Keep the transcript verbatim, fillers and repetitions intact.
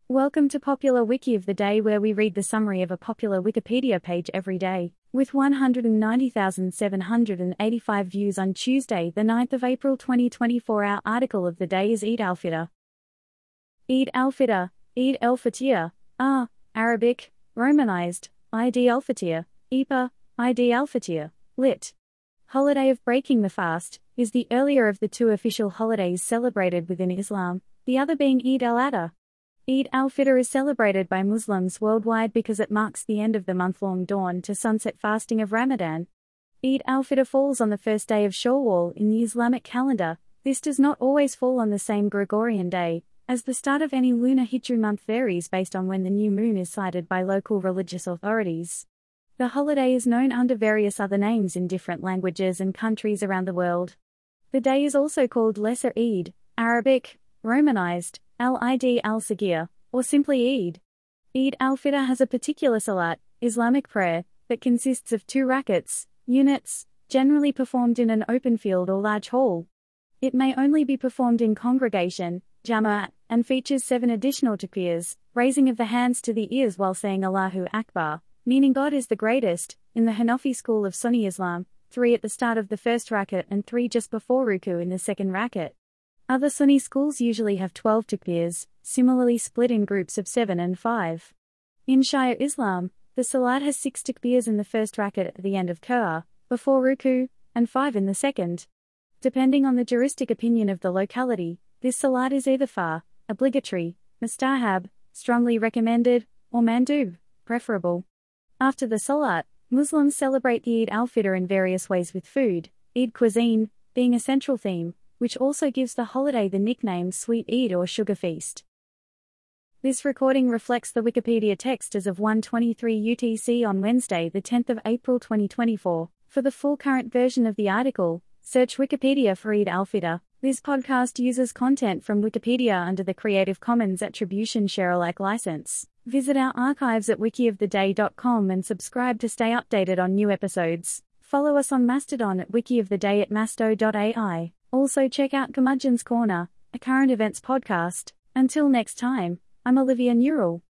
Welcome to Popular Wiki of the Day, where we read the summary of a popular Wikipedia page every day. With one hundred ninety thousand seven hundred eighty-five views on Tuesday, the ninth of April twenty twenty-four, our article of the day is Eid al-Fitr. Eid al-Fitr, Eid al-Fitr, ah, Arabic, Romanized, Eid al-Fitr, Ipa, Eid al-Fitr, lit. Holiday of breaking the fast, is the earlier of the two official holidays celebrated within Islam, the other being Eid al-Adha. Eid al-Fitr is celebrated by Muslims worldwide because it marks the end of the month-long dawn to sunset fasting of Ramadan. Eid al-Fitr falls on the first day of Shawwal in the Islamic calendar. This does not always fall on the same Gregorian day, as the start of any lunar Hijri month varies based on when the new moon is sighted by local religious authorities. The holiday is known under various other names in different languages and countries around the world. The day is also called Lesser Eid, Arabic, Romanized, Al-Eid al-Saghir, or simply Eid. Eid al-Fitr has a particular salat, Islamic prayer, that consists of two rakats, units, generally performed in an open field or large hall. It may only be performed in congregation, jama'at, and features seven additional takbirs, raising of the hands to the ears while saying Allahu Akbar, meaning God is the greatest, in the Hanafi school of Sunni Islam, three at the start of the first rakat and three just before ruku in the second rakat. Other Sunni schools usually have twelve takbirs, similarly split in groups of seven and five. In Shia Islam, the salat has six takbirs in the first rakat at the end of Qur'ah, before ruku, and five in the second. Depending on the juristic opinion of the locality, this salat is either far, obligatory, mustahab, strongly recommended, or mandub, preferable. After the salat, Muslims celebrate the Eid al-Fitr in various ways with food, Eid cuisine being a central theme, which also gives the holiday the nickname Sweet Eid or Sugar Feast. This recording reflects the Wikipedia text as of one twenty-three U T C on Wednesday, the tenth of April twenty twenty-four. For the full current version of the article, search Wikipedia for Eid al-Fitr. This podcast uses content from Wikipedia under the Creative Commons Attribution Share Alike license. Visit our archives at wiki of the day dot com and subscribe to stay updated on new episodes. Follow us on Mastodon at wikioftheday at masto dot A I. Also check out Curmudgeon's Corner, a current events podcast. Until next time, I'm Olivia Newell.